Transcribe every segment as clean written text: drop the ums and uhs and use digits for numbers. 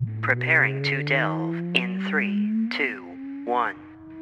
Preparing to delve in 3, 2, 1.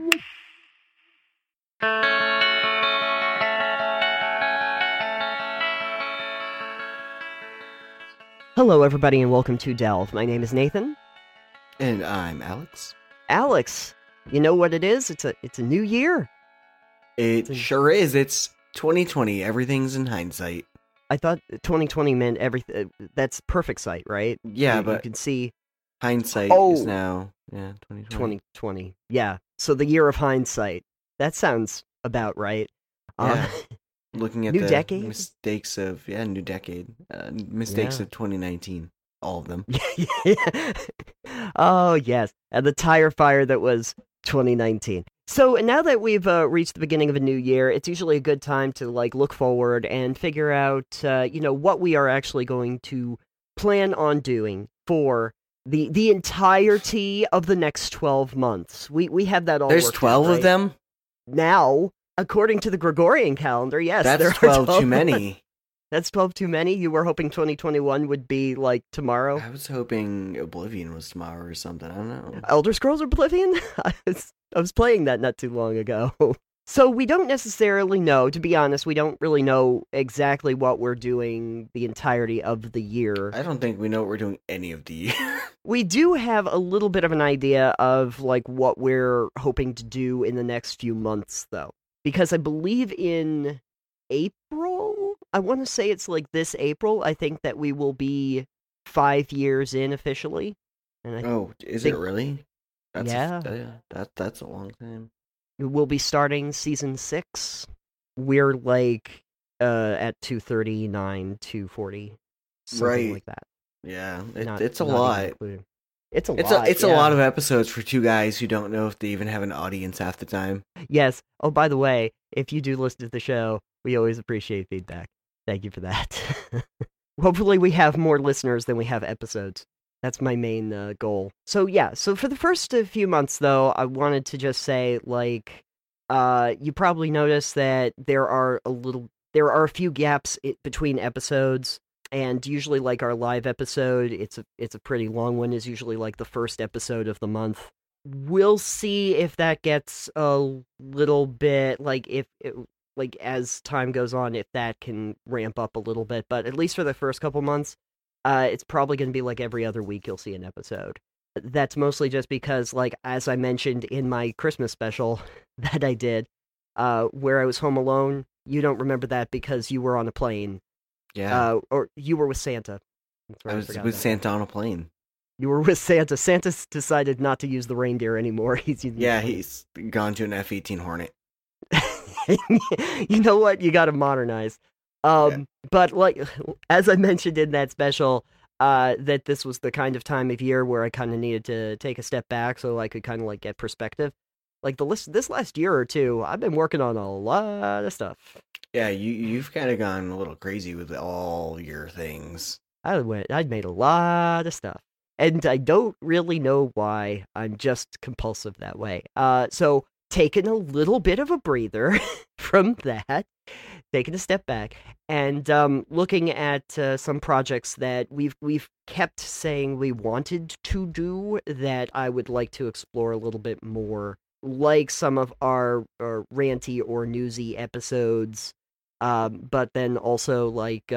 Hello, everybody, and welcome to Delve. My name is Nathan. And I'm Alex. Alex, you know what it is? It's a new year. It sure is. It's 2020. Everything's in hindsight. I thought 2020 meant everything. That's perfect sight, right? Yeah, you but you can see hindsight is now 2020. 2020. Yeah, so the year of hindsight. That sounds about right. Yeah. Looking at new the decade? mistakes of new decade, mistakes of 2019, all of them. Yeah. Oh yes, and the tire fire that was 2019. So now that we've reached the beginning of a new year, it's usually a good time to look forward and figure out what we are actually going to plan on doing for the entirety of the next 12 months. We have that all. There's worked 12 out, right? of them Now. According to the Gregorian calendar, yes, That's there are 12 too many. That's 12 too many? You were hoping 2021 would be, tomorrow? I was hoping Oblivion was tomorrow or something. I don't know. Elder Scrolls Oblivion? I was playing that not too long ago. So we don't necessarily know, to be honest, we don't really know exactly what we're doing the entirety of the year. I don't think we know what we're doing any of the year. We do have a little bit of an idea of, what we're hoping to do in the next few months, though. Because I believe in April, I want to say it's this April, I think that we will be 5 years in officially. And is it really? Yeah. That's a long time. We'll be starting season 6. We're at 239, 240, something right. like that. Yeah, it's a lot. It's a lot. It's a lot of episodes for two guys who don't know if they even have an audience half the time. Yes. Oh, by the way, if you do listen to the show, we always appreciate feedback. Thank you for that. Hopefully we have more listeners than we have episodes. That's my main goal. So yeah, so for the first few months, though, I wanted to just say, you probably noticed that there are a few gaps between episodes. And usually, our live episode, it's a pretty long one, is usually the first episode of the month. We'll see if that gets a little bit, as time goes on, if that can ramp up a little bit. But at least for the first couple months, it's probably going to be every other week you'll see an episode. That's mostly just because, as I mentioned in my Christmas special that I did, where I was home alone, you don't remember that because you were on a plane. Yeah. Or you were with Santa. I was with Santa on a plane. You were with Santa. Santa's decided not to use the reindeer anymore. He's gone to an F-18 Hornet. You know what? You got to modernize. But as I mentioned in that special, that this was the kind of time of year where I kind of needed to take a step back so I could kind of get perspective. This last year or two, I've been working on a lot of stuff. Yeah, you've kind of gone a little crazy with all your things. I'd made a lot of stuff, and I don't really know why. I'm just compulsive that way. So taking a little bit of a breather from that, taking a step back, and looking at some projects that we've kept saying we wanted to do that I would like to explore a little bit more, like some of our ranty or newsy episodes. But then also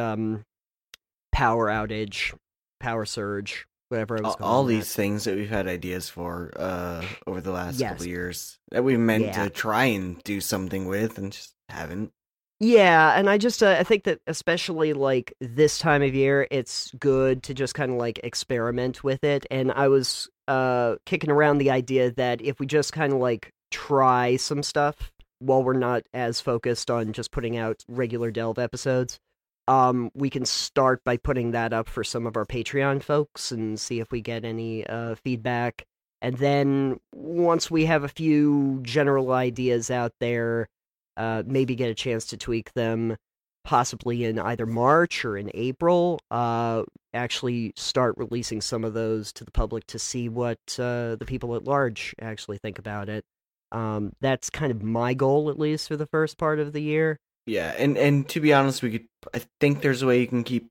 power outage, power surge, whatever it was called. All these things that we've had ideas for over the last couple of years that we meant to try and do something with and just haven't. Yeah, and I just I think that especially this time of year, it's good to just kind of experiment with it. And I was kicking around the idea that if we just kind of try some stuff while we're not as focused on just putting out regular Delve episodes, we can start by putting that up for some of our Patreon folks and see if we get any feedback. And then once we have a few general ideas out there, maybe get a chance to tweak them, possibly in either March or in April, actually start releasing some of those to the public to see what the people at large actually think about it. That's kind of my goal, at least for the first part of the year. Yeah, and to be honest, I think there's a way you can keep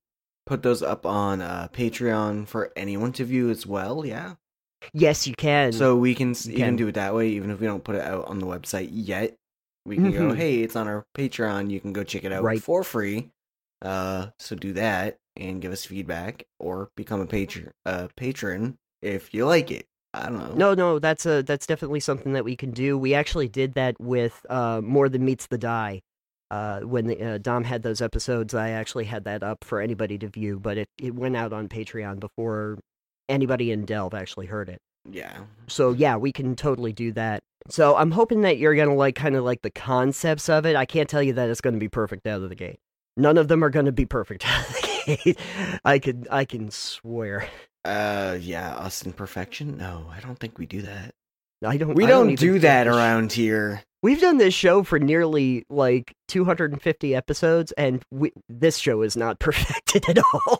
put those up on Patreon for anyone to view as well, yeah? Yes, you can. So we can even do it that way, even if we don't put it out on the website yet. We can go, hey, it's on our Patreon. You can go check it out for free. So do that and give us feedback, or become a patron if you like it. I don't know. No, that's definitely something that we can do. We actually did that with More Than Meets the Die. When Dom had those episodes, I actually had that up for anybody to view, but it went out on Patreon before anybody in Delve actually heard it. Yeah. So yeah, we can totally do that. So I'm hoping that you're gonna like kind of like the concepts of it. I can't tell you that it's gonna be perfect out of the gate. None of them are gonna be perfect out of the gate. I can swear. Yeah, us in perfection? No, I don't think we do that. We don't do that around here. We've done this show for nearly like 250 episodes, and this show is not perfected at all.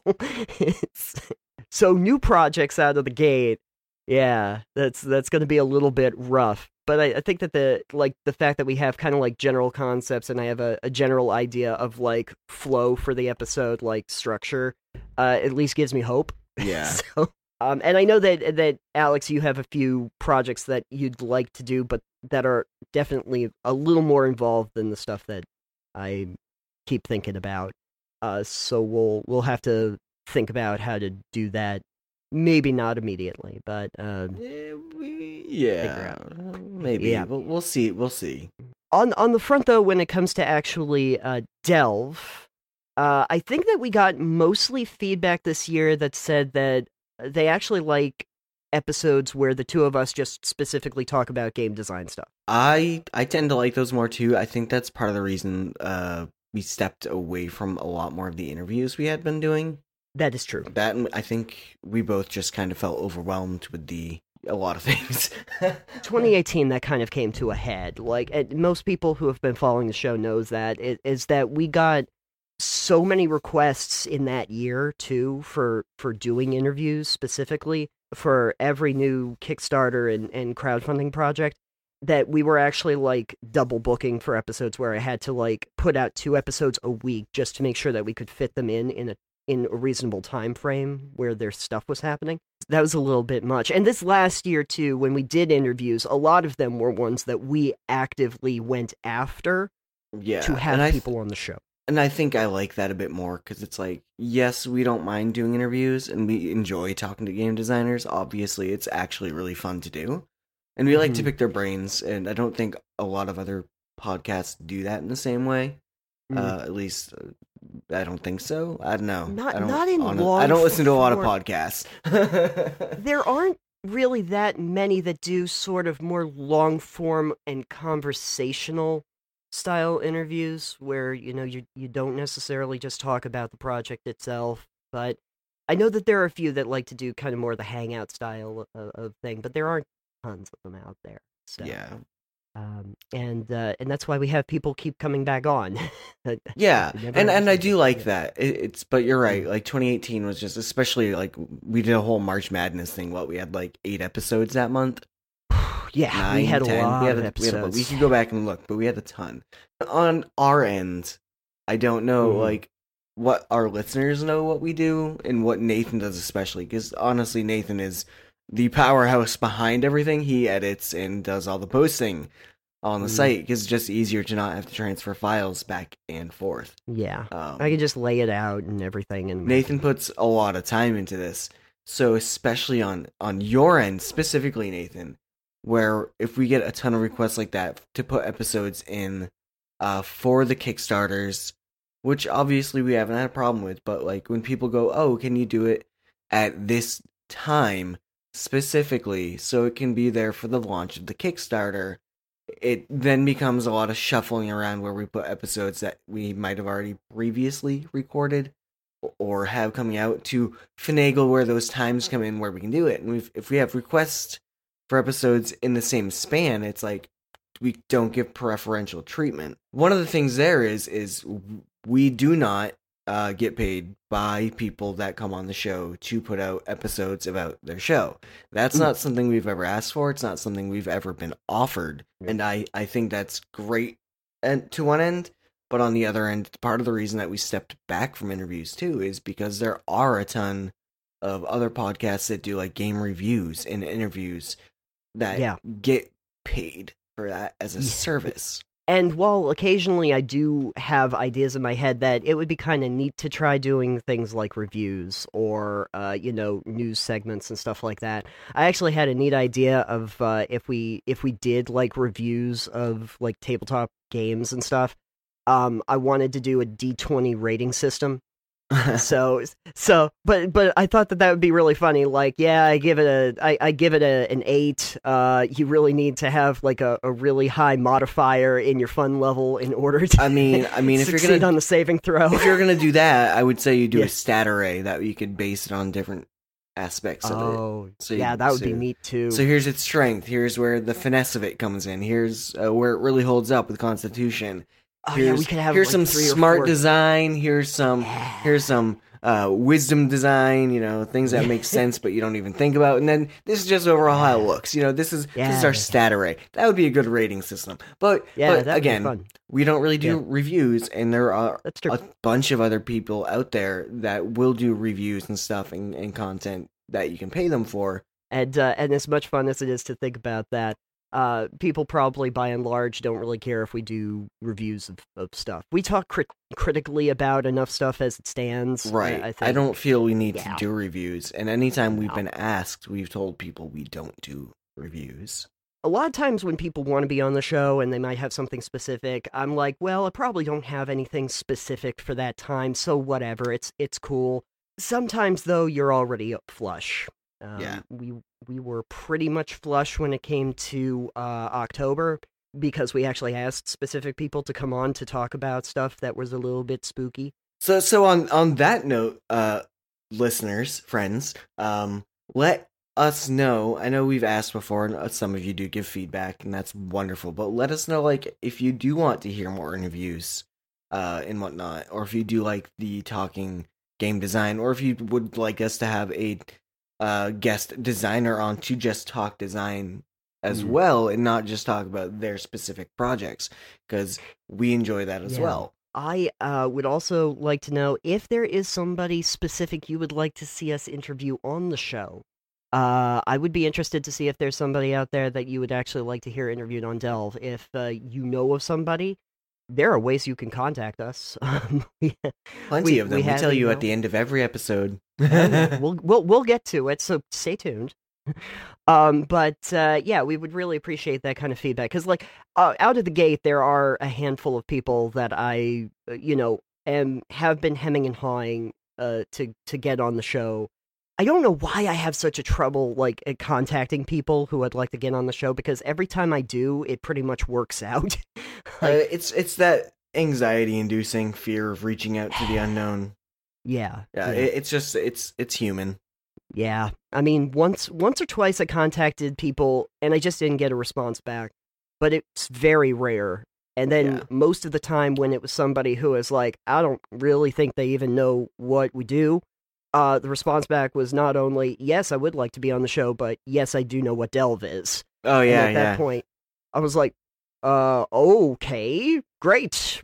So new projects out of the gate, yeah, that's going to be a little bit rough. But I think that the fact that we have kind of like general concepts, and I have a general idea of like flow for the episode, like structure, at least gives me hope. Yeah. So, and I know that Alex, you have a few projects that you'd like to do, but that are definitely a little more involved than the stuff that I keep thinking about. So we'll have to think about how to do that. Maybe not immediately, but maybe. Yeah. We'll see. On the front, though, when it comes to actually Delve, I think that we got mostly feedback this year that said that they actually like episodes where the two of us just specifically talk about game design stuff. I tend to like those more too. I think that's part of the reason we stepped away from a lot more of the interviews we had been doing. That is true. That, I think we both just kind of felt overwhelmed with a lot of things. 2018, that kind of came to a head. Like, most people who have been following the show knows that, is that we got so many requests in that year, too, for doing interviews specifically for every new Kickstarter and crowdfunding project, that we were actually, like, double booking for episodes where I had to, like, put out 2 episodes a week just to make sure that we could fit them in a reasonable time frame where their stuff was happening. That was a little bit much. And this last year, too, when we did interviews, a lot of them were ones that we actively went after to have people on the show. And I think I like that a bit more, because it's like, yes, we don't mind doing interviews, and we enjoy talking to game designers. Obviously, it's actually really fun to do. And we like to pick their brains, and I don't think a lot of other podcasts do that in the same way. At least, I don't think so. I don't know. I don't listen to a lot of podcasts. There aren't really that many that do sort of more long form and conversational style interviews where, you know, you don't necessarily just talk about the project itself. But I know that there are a few that like to do kind of more the hangout style of thing, but there aren't tons of them out there. So. Yeah. And that's why we have people keep coming back on. Yeah, and I do like that. But you're right. Like 2018 was just, especially like we did a whole March Madness thing. We had like 8 episodes that month. Yeah, 9, we had 10. A lot of episodes. We could go back and look, but we had a ton. On our end, I don't know like what our listeners know what we do and what Nathan does, especially because honestly, Nathan is the powerhouse behind everything. He edits and does all the posting on the site because it's just easier to not have to transfer files back and forth. Yeah, I can just lay it out and everything. And Nathan puts a lot of time into this, so especially on your end, specifically Nathan, where if we get a ton of requests like that to put episodes in for the Kickstarters, which obviously we haven't had a problem with, but like when people go, oh, can you do it at this time specifically so it can be there for the launch of the Kickstarter, it then becomes a lot of shuffling around where we put episodes that we might have already previously recorded or have coming out to finagle where those times come in where we can do it. And if we have requests for episodes in the same span, it's like we don't give preferential treatment. One of the things there is we do not get paid by people that come on the show to put out episodes about their show. That's not something we've ever asked for. It's not something we've ever been offered. And I think that's great to one end, But on the other end, part of the reason that we stepped back from interviews too is because there are a ton of other podcasts that do like game reviews and interviews that get paid for that as a service. And while occasionally I do have ideas in my head that it would be kind of neat to try doing things like reviews or, news segments and stuff like that, I actually had a neat idea of if we did like reviews of like tabletop games and stuff. I wanted to do a D20 rating system. But I thought that would be really funny. Like, yeah, I give it an 8. You really need to have like a really high modifier in your fun level in order to. I mean, if you're gonna on the saving throw, if you're gonna do that, I would say you do a stat array that you could base it on different aspects of it. Oh, so that would be neat too. So here's its strength. Here's where the finesse of it comes in. Here's where it really holds up with Constitution. We could have here's like some 3 or smart 4. design. Here's some wisdom design. Things that make sense, but you don't even think about. And then this is just overall how it looks. This is our stat array. That would be a good rating system. But again, we don't really do reviews, and there are a bunch of other people out there that will do reviews and stuff and content that you can pay them for. And as much fun as it is to think about that, people probably, by and large, don't really care if we do reviews of stuff. We talk critically about enough stuff as it stands. Right. I don't feel we need to do reviews. And anytime we've been asked, we've told people we don't do reviews. A lot of times when people want to be on the show and they might have something specific, I'm like, well, I probably don't have anything specific for that time, so whatever, it's cool. Sometimes, though, you're already flush. We were pretty much flush when it came to October because we actually asked specific people to come on to talk about stuff that was a little bit spooky. So on that note, listeners, friends, let us know. I know we've asked before, and some of you do give feedback, and that's wonderful. But let us know, like, if you do want to hear more interviews and whatnot, or if you do like the talking game design, or if you would like us to have a guest designer on to just talk design as well and not just talk about their specific projects, because we enjoy that as well. I would also like to know if there is somebody specific you would like to see us interview on the show. I would be interested to see if there's somebody out there that you would actually like to hear interviewed on Delve. If you know of somebody, there are ways you can contact us. Plenty of them. We tell you at the end of every episode. We'll get to it, so stay tuned. We would really appreciate that kind of feedback, because like out of the gate, there are a handful of people that I have been hemming and hawing to get on the show. I don't know why I have such a trouble like at people who I'd like to get on the show, because every time I do, it pretty much works out. It's that anxiety-inducing fear of reaching out to the unknown. It's just it's human. Yeah, I mean, once or twice I contacted people and I just didn't get a response back, but it's very rare. And then most of the time when it was somebody who was like, I don't really think they even know what we do, the response back was not only, yes, I would like to be on the show, but yes, I do know what Delve is. Oh, yeah, and at that point, I was like, okay, great.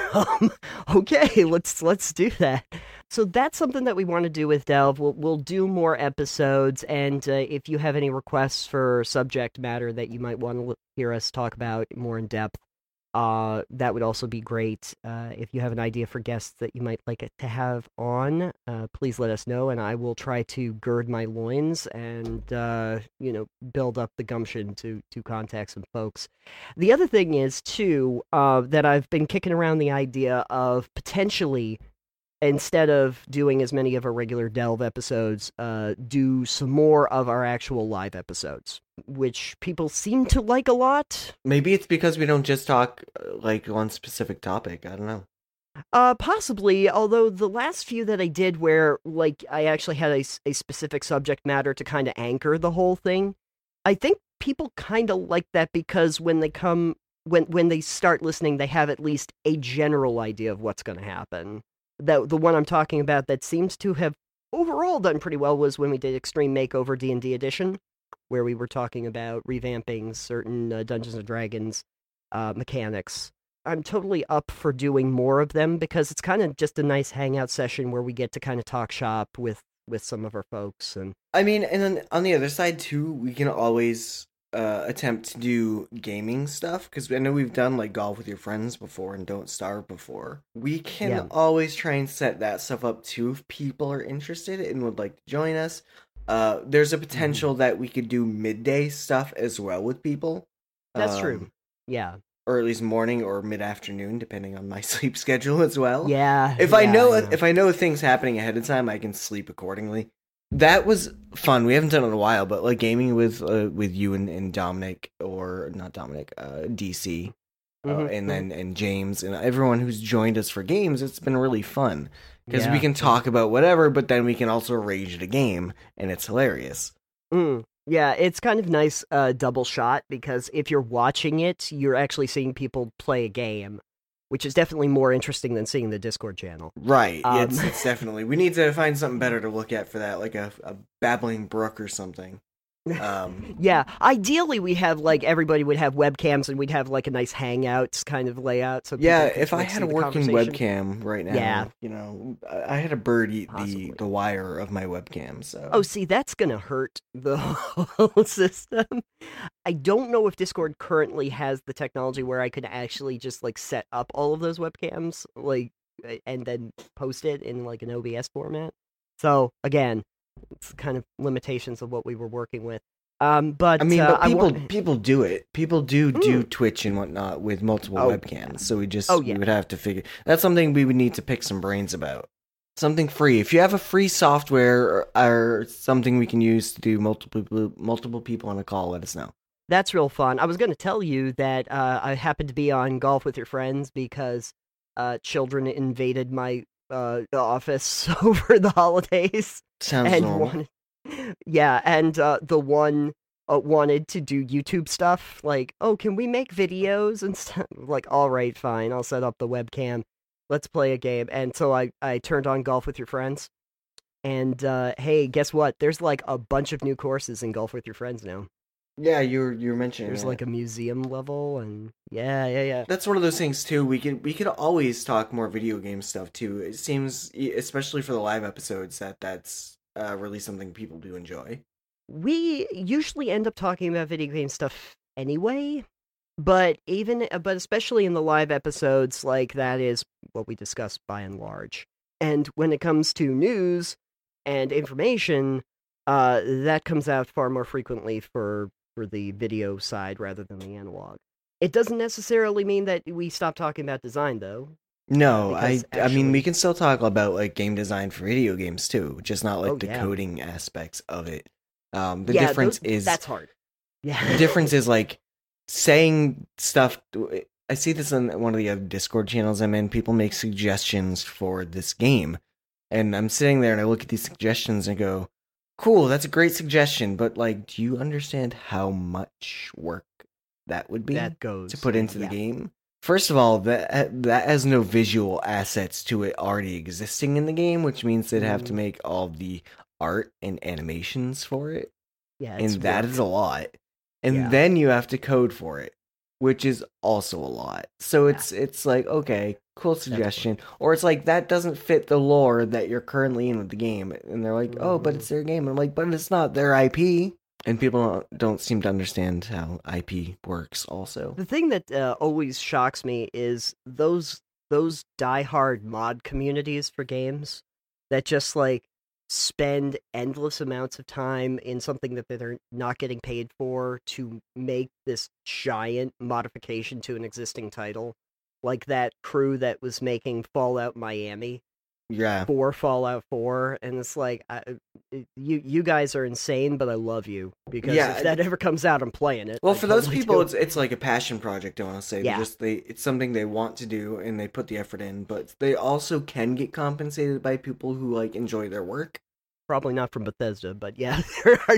Okay, let's do that. So that's something that we want to do with Delve. We'll do more episodes, and if you have any requests for subject matter that you might want to hear us talk about more in depth, that would also be great. If you have an idea for guests that you might like to have on, please let us know, and I will try to gird my loins and build up the gumption to contact some folks. The other thing is too that I've been kicking around the idea of potentially, instead of doing as many of our regular Delve episodes, do some more of our actual live episodes, which people seem to like a lot. Maybe it's because we don't just talk like one specific topic. I don't know. Possibly, although the last few that I did where like I actually had a specific subject matter to kind of anchor the whole thing, I think people kind of like that because when they start listening, they have at least a general idea of what's going to happen. The one I'm talking about that seems to have overall done pretty well was when we did Extreme Makeover D&D Edition, where we were talking about revamping certain Dungeons & Dragons mechanics. I'm totally up for doing more of them because it's kind of just a nice hangout session where we get to kind of talk shop with some of our folks. And I mean, and then on the other side too, we can always attempt to do gaming stuff because I know we've done like golf with your friends before and Don't Starve before. We can Yeah. always try and set that stuff up too if people are interested and would like to join us. There's a potential that we could do midday stuff as well with people. That's true. Um, Yeah. or at least morning or mid afternoon, depending on my sleep schedule as well. Yeah. If yeah, I know things happening ahead of time, I can sleep accordingly. That was fun. We haven't done it in a while, but like gaming with you and Dominic, or not Dominic, DC, and then and James and everyone who's joined us for games, it's been really fun because we Yeah. can talk about whatever, but then we can also rage at a game, and it's hilarious. Yeah, it's kind of nice double shot because if you're watching it, you're actually seeing people play a game, which is definitely more interesting than seeing the Discord channel. Right. Um, It's definitely, we need to find something better to look at for that, like a babbling brook or something. Yeah, ideally we have like everybody would have webcams and we'd have like a nice hangouts kind of layout. So Yeah, people could, if I like, had see a the working conversation. webcam right now, Yeah. you know, I had a bird eat Possibly. the wire of my webcam, so. Oh, see, that's gonna hurt the whole system. I don't know if Discord currently has the technology where I could actually just like set up all of those webcams, like, and then post it in like an OBS format. So again, it's kind of limitations of what we were working with. But I mean, but I people do it. People do Mm. Twitch and whatnot with multiple Oh, webcams. So we Oh, we yeah. would have to figure. That's something we would need to pick some brains about. Something free. If you have a free software or something we can use to do multiple people on a call, let us know. That's real fun. I was going to tell you that I happened to be on Golf with Your Friends because children invaded my office over the holidays. Sounds And normal. yeah, and the one wanted to do YouTube stuff. Like, oh, can we make videos and stuff? Like, all right, fine. I'll set up the webcam. Let's play a game. And so I turned on Golf with Your Friends. And hey, guess what? There's like a bunch of new courses in Golf with Your Friends now. Yeah, you're mentioning There's that. like a museum level, and yeah. That's one of those things too. We could always talk more video game stuff too. It seems, especially for the live episodes, that's really something people do enjoy. We usually end up talking about video game stuff anyway, but especially in the live episodes, like that is what we discuss by and large. And when it comes to news and information, that comes out far more frequently for the video side rather than the analog. It doesn't necessarily mean that we stop talking about design, though. No, because I mean we actually- can still talk about like game design for video games too, just not like Oh, the yeah. coding aspects of it. The Yeah, difference is that's hard. Yeah, the difference is like saying stuff. I see this on one of the other Discord channels I'm in. People make suggestions for this game, and I'm sitting there and I look at these suggestions and go, "Cool, that's a great suggestion." But like, do you understand how much work that would be that goes to put into yeah. the game? First of all, that has no visual assets to it already existing in the game, which means they'd have to make all the art and animations for it, Yeah, and that is a lot. And Yeah. then you have to code for it, which is also a lot. So Yeah. it's like, okay, cool suggestion, or it's like that doesn't fit the lore that you're currently in with the game, and they're like, oh, but it's their game. And I'm like, but it's not their IP. And people don't seem to understand how IP works. Also, The thing that always shocks me is those diehard mod communities for games that just like spend endless amounts of time in something that they're not getting paid for to make this giant modification to an existing title, like that crew that was making Fallout Miami yeah. for Fallout 4, and it's like, you guys are insane, but I love you, because Yeah, if that ever comes out, I'm playing it. Well, I'd for those totally people, do it. it's like a passion project. I want to say, Yeah. it's something they want to do and they put the effort in. But they also can get compensated by people who like enjoy their work. Probably not from Bethesda, but yeah, there are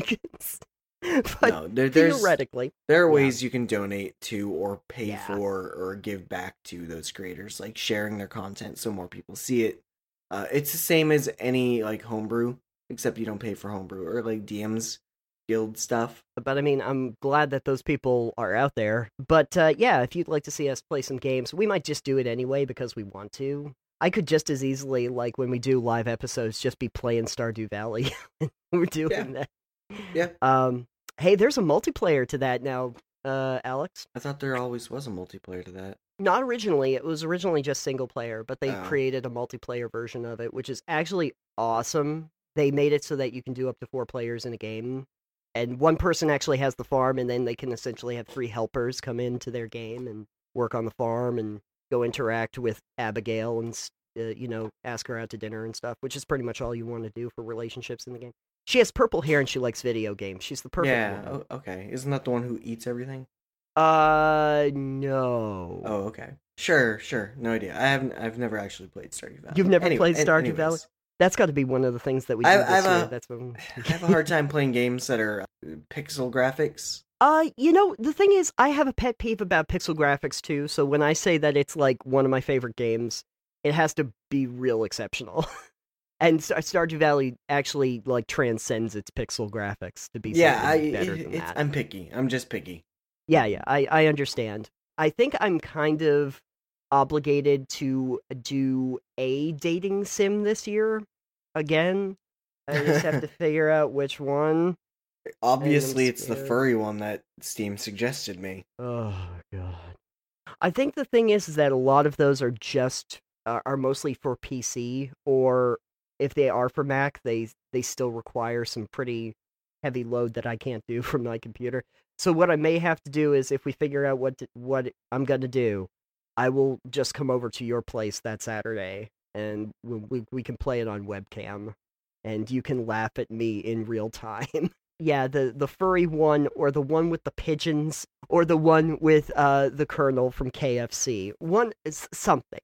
but No, there's theoretically, there are yeah. ways you can donate to or pay Yeah. for or give back to those creators, like sharing their content so more people see it. It's the same as any like homebrew, except you don't pay for homebrew, or like DMs. guild stuff. But I mean, I'm glad that those people are out there. But yeah, if you'd like to see us play some games, we might just do it anyway because we want to. I could just as easily, like when we do live episodes, just be playing Stardew Valley. We're doing that. Yeah. Hey, there's a multiplayer to that now, Alex. I thought there always was a multiplayer to that. Not originally. It was originally just single player, but they Oh. created a multiplayer version of it, which is actually awesome. They made it so that you can do up to 4 players in a game. And one person actually has the farm, and then they can essentially have 3 helpers come into their game and work on the farm and go interact with Abigail and, ask her out to dinner and stuff, which is pretty much all you want to do for relationships in the game. She has purple hair and she likes video games. She's the perfect one. Oh, okay. Isn't that the one who eats everything? No. Oh, okay. Sure. No idea. I've never actually played Stardew Valley. You've never played Stardew anyways. Valley? That's got to be one of the things that we do this year. That's when... I have a hard time playing games that are pixel graphics. The thing is, I have a pet peeve about pixel graphics too, so when I say that it's like one of my favorite games, it has to be real exceptional. And Stardew Valley actually like transcends its pixel graphics to be something better than that. I'm picky. I'm just picky. Yeah, I understand. I think I'm kind of obligated to do a dating sim this year again. I just have to figure out which one. Obviously, it's the furry one that Steam suggested me. Oh, God. I think the thing is that a lot of those are are mostly for PC, or if they are for Mac, they still require some pretty heavy load that I can't do from my computer. So what I may have to do is, if we figure out what I'm going to do, I will just come over to your place that Saturday, and we can play it on webcam, and you can laugh at me in real time. Yeah, the furry one, or the one with the pigeons, or the one with the Colonel from KFC. One is something.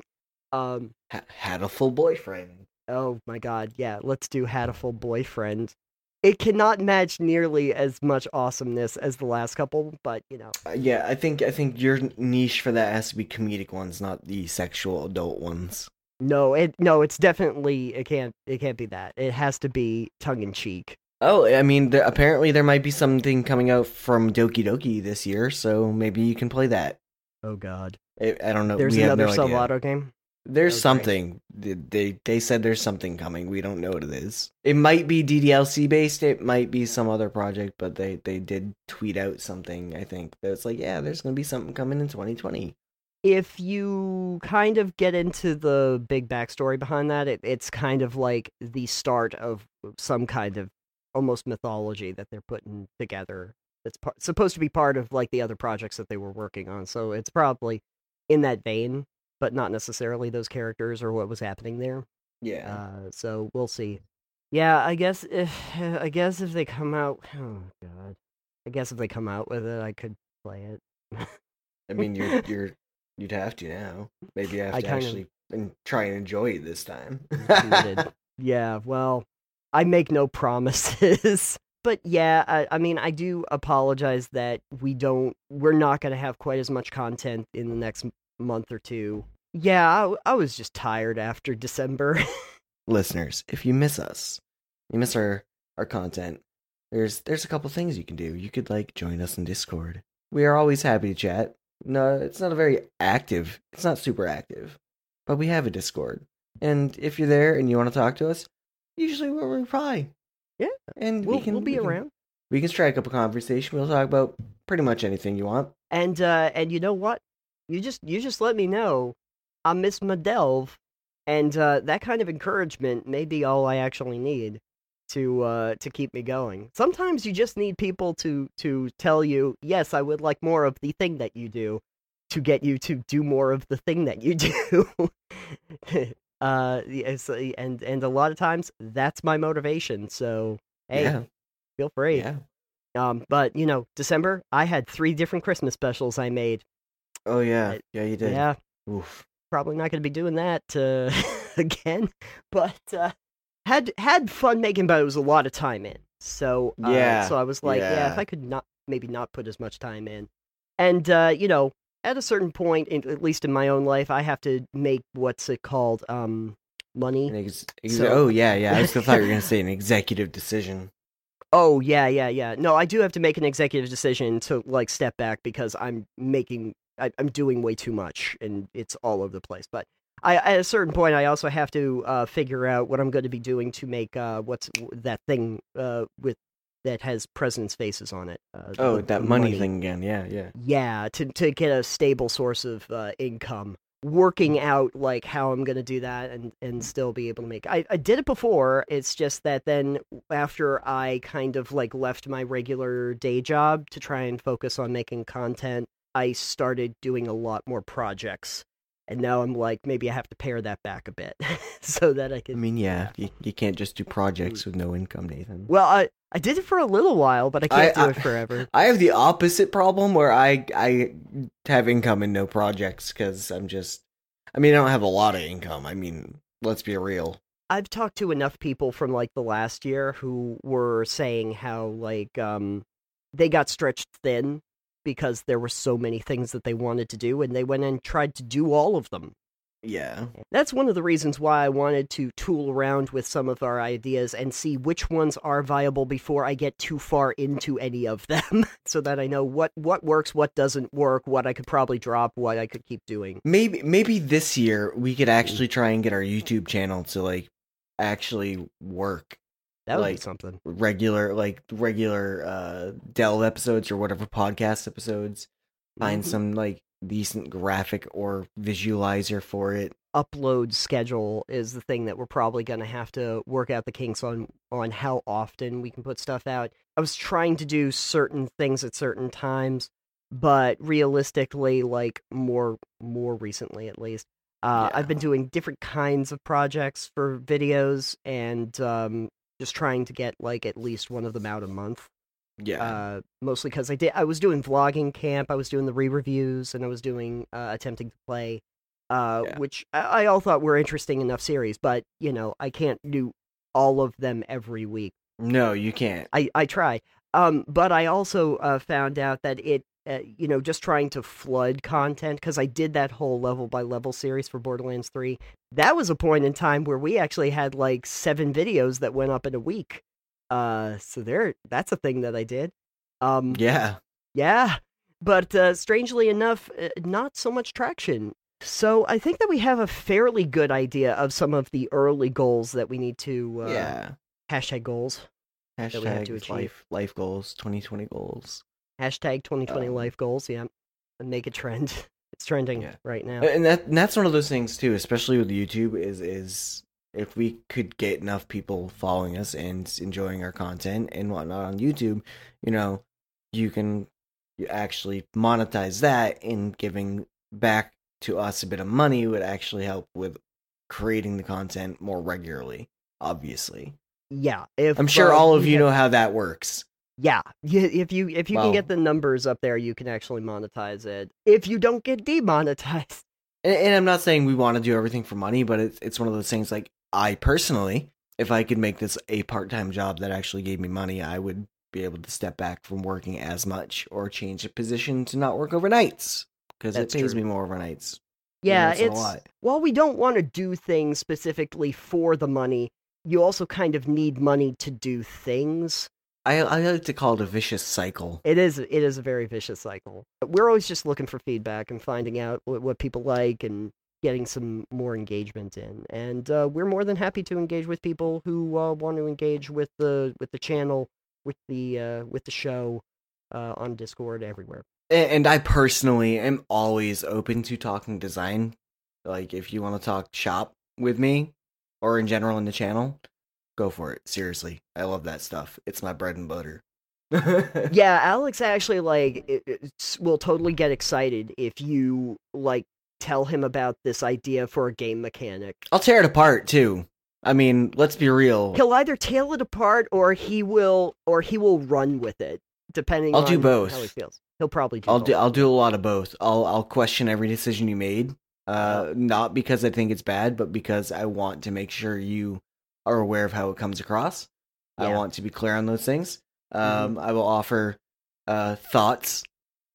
Hatful Boyfriend. Oh my God, yeah, let's do Hatful Boyfriend. It cannot match nearly as much awesomeness as the last couple, but Yeah, I think your niche for that has to be comedic ones, not the sexual adult ones. No, it's definitely it can't be that. It has to be tongue in cheek. Oh, I mean, apparently there might be something coming out from Doki Doki this year, so maybe you can play that. Oh God, I don't know. There's another Sub Auto game. There's something. They said there's something coming. We don't know what it is. It might be DDLC based. It might be some other project, but they did tweet out something, I think. That's like, yeah, there's going to be something coming in 2020. If you kind of get into the big backstory behind that, it's kind of like the start of some kind of almost mythology that they're putting together. It's supposed to be part of like the other projects that they were working on. So it's probably in that vein, but not necessarily those characters or what was happening there. Yeah. So we'll see. Yeah, I guess if they come out, oh God, I guess if they come out with it, I could play it. I mean, you'd have to now. Maybe you have to actually try and enjoy it this time. Yeah, well, I make no promises. But yeah, I mean, I do apologize that we're not going to have quite as much content in the next month or two. Yeah, I was just tired after December. Listeners, if you miss us, you miss our content, there's a couple things you can do. You could join us in Discord. We are always happy to chat. No, it's not it's not super active, but we have a Discord. And if you're there and you want to talk to us, usually we'll reply. Yeah, and we'll be around. We can strike up a conversation. We'll talk about pretty much anything you want. And you know what? You just let me know. I miss my delve, and that kind of encouragement may be all I actually need to keep me going. Sometimes you just need people to tell you, yes, I would like more of the thing that you do, to get you to do more of the thing that you do. And a lot of times that's my motivation. So hey, feel free. Yeah. But December, I had 3 different Christmas specials I made. Oh yeah, yeah, you did. Yeah. Oof. Probably not going to be doing that again, but had fun making, but it was a lot of time in. So so I was like, if I could maybe not put as much time in, and at a certain point, at least in my own life, I have to make what's it called, money. Oh yeah. I thought you were going to say an executive decision. Oh, yeah. No, I do have to make an executive decision to like step back because I'm doing way too much and it's all over the place. But at a certain point, I also have to figure out what I'm going to be doing to make what's that thing with that has presidents' faces on it. Oh, The that money thing again. Yeah, yeah. Yeah, to get a stable source of income. Working out like how I'm gonna do that and still be able to make. I did it before. It's just that then after I kind of like left my regular day job to try and focus on making content, I started doing a lot more projects. And now I'm like, maybe I have to pare that back a bit so that I I can. mean, yeah, you can't just do projects with no income, Nathan. Well, I did it for a little while, but I can't do it forever. I have the opposite problem where I have income and no projects because I'm just. I mean, I don't have a lot of income. I mean, let's be real. I've talked to enough people from like the last year who were saying how like they got stretched thin because there were so many things that they wanted to do and they went and tried to do all of them. Yeah. That's one of the reasons why I wanted to tool around with some of our ideas and see which ones are viable before I get too far into any of them so that I know what works, what doesn't work, what I could probably drop, what I could keep doing. Maybe this year we could actually try and get our YouTube channel to like actually work. That would be like something. regular delve episodes or whatever podcast episodes. Find some like decent graphic or visualizer for it. Upload schedule is the thing that we're probably going to have to work out the kinks on how often we can put stuff out. I was trying to do certain things at certain times, but realistically, like more recently at least, I've been doing different kinds of projects for videos and just trying to get like at least one of them out a month. Yeah. Mostly because I was doing vlogging camp, I was doing the re-reviews, and I was doing attempting to play, which I all thought were interesting enough series, but you know I can't do all of them every week. No, you can't. I try, but I also found out that it just trying to flood content because I did that whole level by level series for Borderlands 3. That was a point in time where we actually had like 7 videos that went up in a week. So that's a thing that I did. Yeah, but strangely enough, not so much traction. So I think that we have a fairly good idea of some of the early goals that we need to hashtag goals that we have to achieve. Life goals, 2020 goals. Hashtag 2020 life goals, yeah, and make it trend. It's trending right now, and that's one of those things too, especially with YouTube. Is if we could get enough people following us and enjoying our content and whatnot on YouTube, you can actually monetize that, and giving back to us a bit of money would actually help with creating the content more regularly, obviously. Yeah. I'm sure all of you know how that works. Yeah. If you can get the numbers up there, you can actually monetize it. If you don't get demonetized. And I'm not saying we want to do everything for money, but it's one of those things like, I personally, if I could make this a part-time job that actually gave me money, I would be able to step back from working as much or change a position to not work overnights because it pays me more overnights. Yeah, it's a lot. While we don't want to do things specifically for the money, you also kind of need money to do things. I like to call it a vicious cycle. It is a very vicious cycle. We're always just looking for feedback and finding out what people like and getting some more engagement in. And we're more than happy to engage with people who want to engage with the channel, with the show, on Discord, everywhere. And I personally am always open to talking design. Like, if you want to talk shop with me, or in general in the channel, go for it. Seriously, I love that stuff. It's my bread and butter. Yeah, Alex actually will totally get excited if you tell him about this idea for a game mechanic. I'll tear it apart too. I mean, let's be real. He'll either tear it apart or he will run with it, depending on do both. How he feels. He'll probably do both. I'll do a lot of both. I'll question every decision you made. Not because I think it's bad, but because I want to make sure you are aware of how it comes across. Yeah. I want to be clear on those things. I will offer thoughts.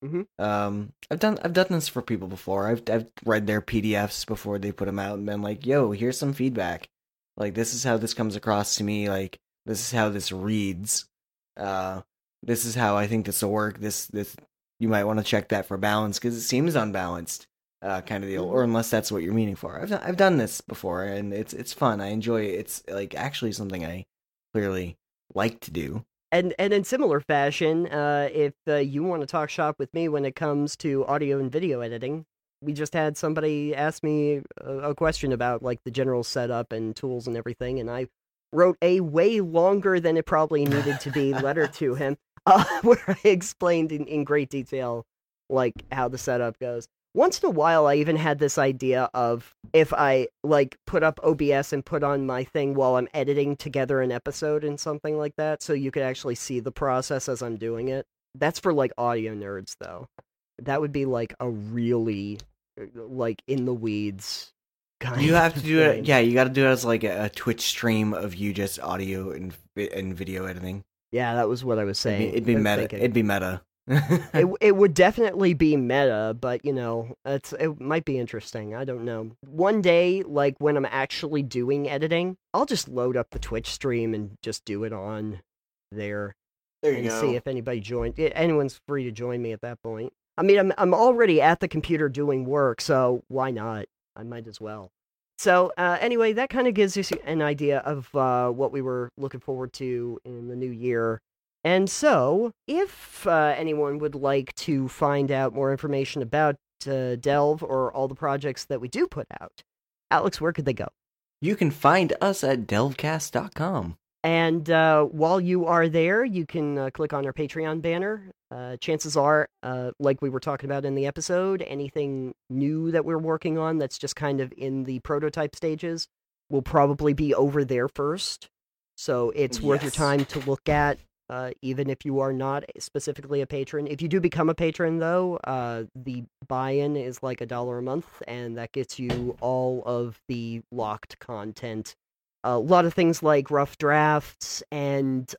I've done this for people before. I've read their PDFs before they put them out and been like, "Yo, here's some feedback. Like, this is how this comes across to me. Like, this is how this reads. This is how I think this will work. This you might want to check that for balance because it seems unbalanced, kind of deal. Or unless that's what you're meaning for. I've done this before and it's fun. I enjoy it. It's like actually something I clearly like to do. And in similar fashion, if you want to talk shop with me when it comes to audio and video editing, we just had somebody ask me a question about like the general setup and tools and everything, and I wrote a way longer than it probably needed to be letter to him, where I explained in great detail like how the setup goes. Once in a while, I even had this idea of if I like put up OBS and put on my thing while I'm editing together an episode and something like that, so you could actually see the process as I'm doing it. That's for like audio nerds, though. That would be like a really like in the weeds kind. You have to do thing. it. Yeah, you got to do it as like a Twitch stream of you just audio and video editing. Yeah, that was what I was saying. It'd be meta. It'd be meta. It would definitely be meta, but you know, it might be interesting. I don't know. One day, like when I'm actually doing editing, I'll just load up the Twitch stream and just do it on there. There you and go. see if anybody joined. Anyone's free to join me at that point. I mean, I'm already at the computer doing work, so why not? I might as well. So anyway, that kind of gives us an idea of what we were looking forward to in the new year. And so, if anyone would like to find out more information about Delve or all the projects that we do put out, Alex, where could they go? You can find us at delvecast.com. And while you are there, you can click on our Patreon banner. Chances are, like we were talking about in the episode, anything new that we're working on that's just kind of in the prototype stages will probably be over there first. So it's worth your time to look at. Even if you are not specifically a patron. If you do become a patron, though, the buy-in is like $1 a month, and that gets you all of the locked content. A lot of things like rough drafts and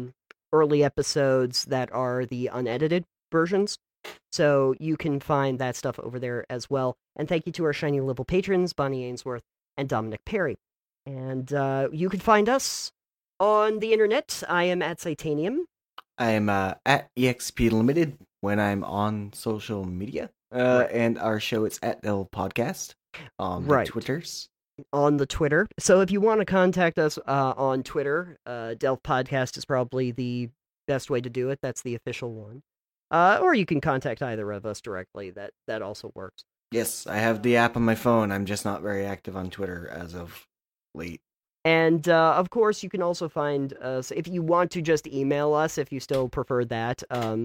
early episodes that are the unedited versions. So you can find that stuff over there as well. And thank you to our shiny little patrons, Bonnie Ainsworth and Dominic Perry. And you can find us on the internet. I am at Titanium. I am at EXP Limited when I'm on social media. And our show is at Delve Podcast on the Twitters. On the Twitter. So if you want to contact us on Twitter, Delve Podcast is probably the best way to do it. That's the official one. Or you can contact either of us directly. That also works. Yes, I have the app on my phone. I'm just not very active on Twitter as of late. And, of course, you can also find us, if you want to just email us, if you still prefer that,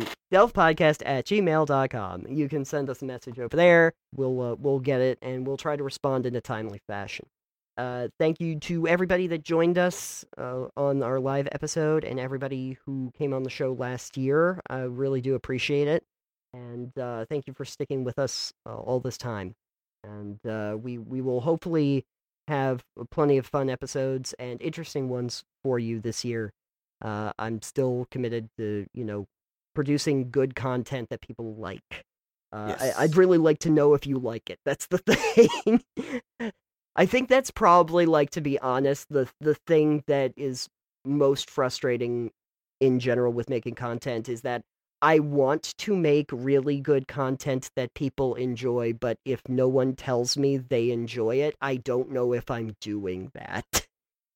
delvepodcast@gmail.com. You can send us a message over there. We'll get it, and we'll try to respond in a timely fashion. Thank you to everybody that joined us on our live episode, and everybody who came on the show last year. I really do appreciate it. And thank you for sticking with us all this time. And we will hopefully have plenty of fun episodes and interesting ones for you this year. I'm still committed to, producing good content that people like. Yes. I'd really like to know if you like it. That's the thing. I think that's probably, to be honest, the thing that is most frustrating in general with making content is that I want to make really good content that people enjoy, but if no one tells me they enjoy it, I don't know if I'm doing that.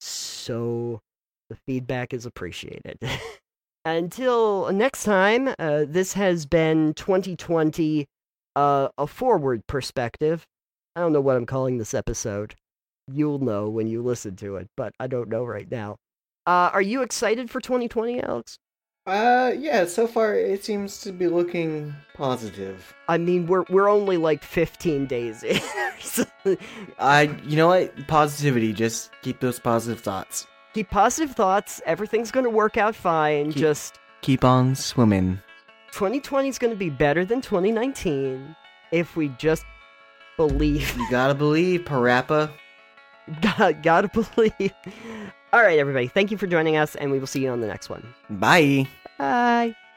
So the feedback is appreciated. Until next time, this has been 2020, a forward perspective. I don't know what I'm calling this episode. You'll know when you listen to it, but I don't know right now. Are you excited for 2020, Alex? Yeah, so far it seems to be looking positive. I mean, we're only 15 days in. You know what? Positivity, just keep those positive thoughts. Keep positive thoughts, everything's gonna work out fine, just keep on swimming. 2020 is gonna be better than 2019, if we just believe. You gotta believe, Parappa. Gotta believe. Alright, everybody, thank you for joining us, and we will see you on the next one. Bye. Bye.